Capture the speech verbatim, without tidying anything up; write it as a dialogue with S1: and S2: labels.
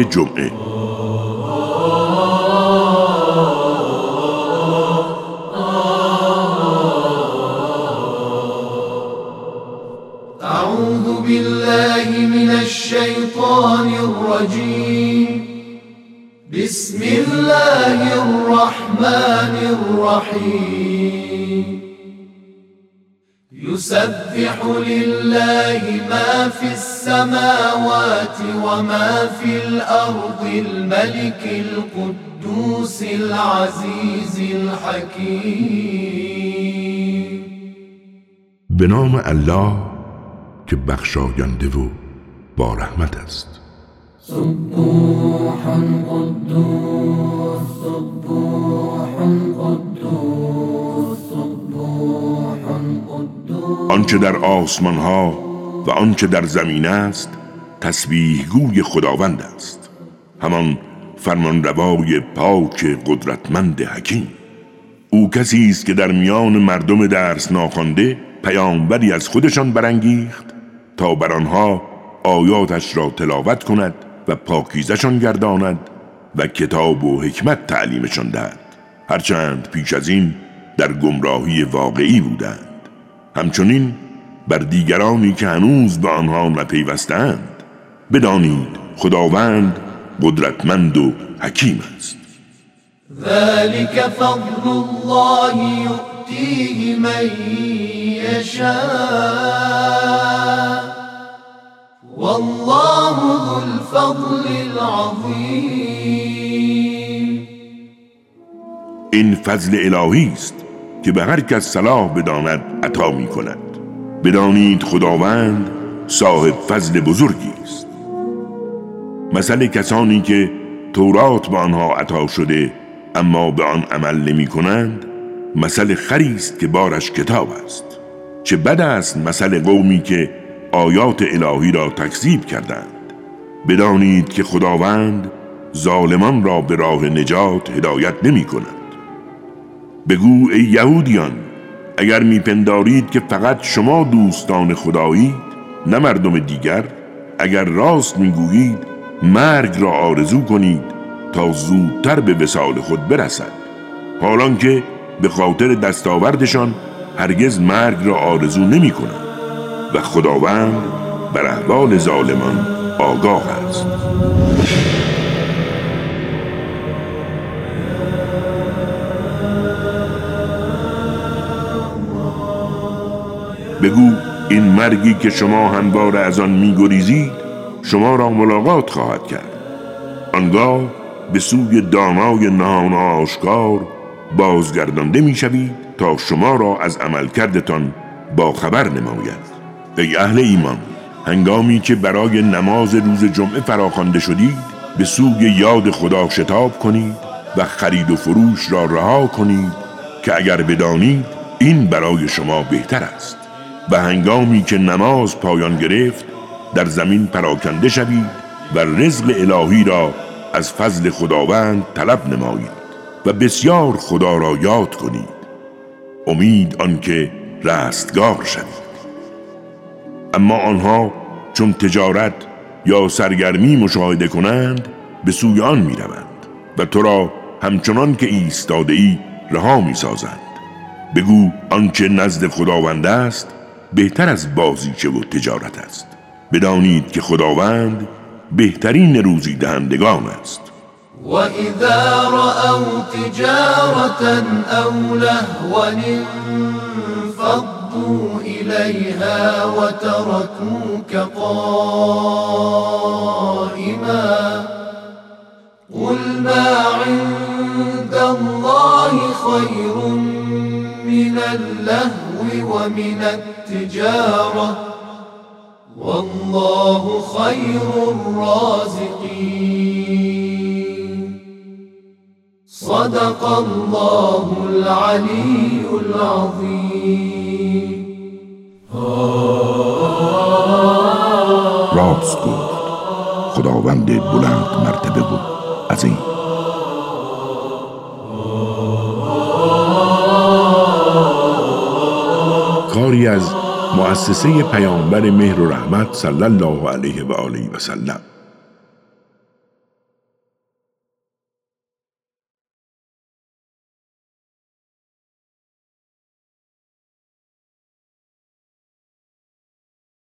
S1: خطبه‌های جمعه.
S2: اعوذ بالله من الشیطان الرجیم. بسم الله الرحمن الرحیم. يسبح لله ما في السماوات وما في الأرض الملك القدوس العزيز الحكيم.
S1: به نام الله که بخشاینده و با رحمت است.
S2: سبوح قدوس سبوح قدوس سبوح قدوس.
S1: آنچه در آسمان ها و آنچه در زمین است تسبیح گوی خداوند است، همان فرمانروای پاک قدرتمند حکیم. او کسی است که در میان مردم درس ناخوانده پیامبری از خودشان برانگیخت تا بر آنها آیاتش را تلاوت کند و پاکیزشان گرداند و کتاب و حکمت تعلیمشان دهد، هرچند پیش از این در گمراهی واقعی بودند. همچنین بر دیگرانی که هنوز به آنها نپیوستند بدانید خداوند قدرتمند و حکیم است.
S2: ذلك فضل الله یؤتیه من یشاء والله ذو الفضل العظیم.
S1: این فضل الهی است که به هر کس صلاح بداند عطا می کند. بدانید خداوند صاحب فضل بزرگی است. مثل کسانی که تورات به آنها عطا شده اما به آن عمل نمی کنند مثل خری است که بارش کتاب است. چه بد است مثل قومی که آیات الهی را تکذیب کردند. بدانید که خداوند ظالمان را به راه نجات هدایت نمی کند. بگو ای یهودیان، اگر میپندارید که فقط شما دوستان خدایید نه مردم دیگر، اگر راست میگویید مرگ را آرزو کنید تا زودتر به وصال خود برسد، حالان که به خاطر دستاوردشان هرگز مرگ را آرزو نمی کنند و خداوند بر احوال ظالمان آگاه است. بگو این مرگی که شما همواره از آن می‌گریزید شما را ملاقات خواهد کرد. آنگاه به سوی دانای نهان آشکار بازگردانده می‌شوید تا شما را از عملکردتان با خبر نماید. ای اهل ایمان، هنگامی که برای نماز روز جمعه فراخوانده شدید به سوی یاد خدا شتاب کنید و خرید و فروش را رها کنید که اگر بدانید این برای شما بهتر است. و هنگامی که نماز پایان گرفت در زمین پراکنده شوید و رزق الهی را از فضل خداوند طلب نمایید و بسیار خدا را یاد کنید، امید آنکه رستگار شوید. اما آنها چون تجارت یا سرگرمی مشاهده کنند به سوی آن می روند و تو را همچنان که ایستاده ای رها می سازند. بگو آنچه نزد خداوند است بهتر از بازیچه و تجارت است. بدانید که خداوند بهترین روزی دهندگان است.
S2: و اذا رأوا تجارة او لهوا انفضوا الیها و ترکوک قائما قل ما عند الله خیر من اللهو ومن التجارة والله خير الرازقين. صدق الله العلي العظيم.
S1: راست گفت خداوند بلند مرتبه و عظیم. کاری از مؤسسه پیامبر مهر و رحمت صلی الله علیه و آله و سلم.